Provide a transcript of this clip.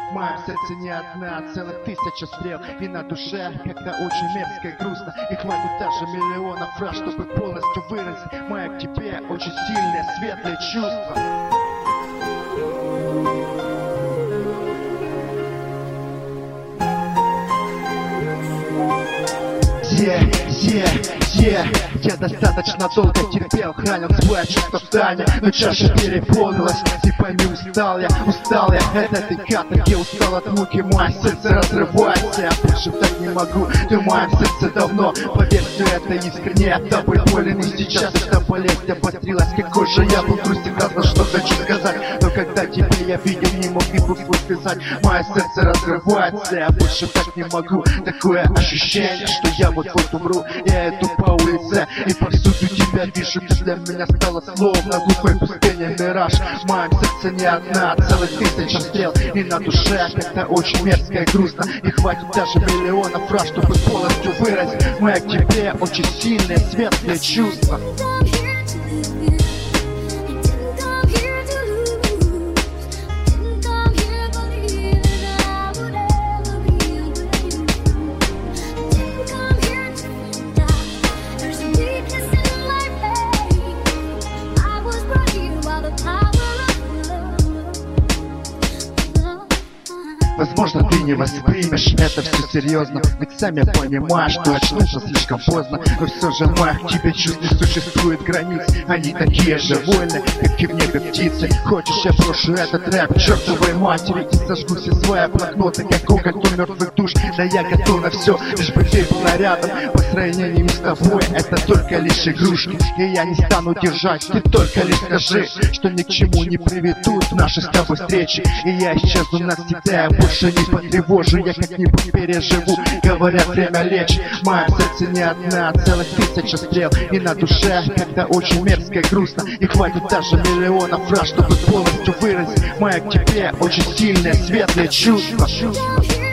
В моем сердце не одна, целых 1000 стрел. И на душе как-то очень мерзко и грустно. И хватит даже миллионов фраз, чтобы полностью выразить мое к тебе очень сильное, светлое чувство. Я достаточно долго терпел, хранил свое чувство в тайне, но чаша переполнилась. Ты пойми, устал я, это ты каторги, устал от муки, мое сердце разрывается. Я больше так не могу, ты в моем сердце давно. Поверь, все это искренне, это боль болен. И сейчас эта болезнь обострилась, какой же я был трусик, знал, что хочу сказать. Но когда тебя я видел, не мог и букву сказать. Мое сердце разрывается, я больше так не могу. Такое ощущение, что я вот-вот умру. Я иду по улице и повсюду тебя вижу. Ты для меня стала словно глухой пустыня мираж. В моем сердце не одна, целых 1000 стрел. И на душе как-то очень мерзко и грустно. И хватит даже миллионов фраз, чтобы полностью выразить мое к тебе очень сильное, светлое чувство. Возможно, ты не воспримешь это все серьезно, ведь сам я понимаю, что очнулся слишком поздно. Но все же моих к тебе чувств не существует границ. Они такие же вольны, как и в небе птицы. Хочешь, я брошу этот рэп к чертовой матери и сожгу все свои блокноты, как уголь у мертвых душ. Да я готов на все, лишь бы ты была рядом. По сравнению с тобой это только лишь игрушки, и я не стану держать. Ты только лишь скажи, что ни к чему не приведут наши с тобой встречи, и я исчезну навсегда. Я больше не потревожу, я как-нибудь переживу. Говорят, время лечь. В моем сердце не одна, целых 1000 стрел. И на душе как-то очень мерзко и грустно. И хватит даже миллионов фраз, чтобы полностью выразить мое к тебе очень сильное, светлое чувство.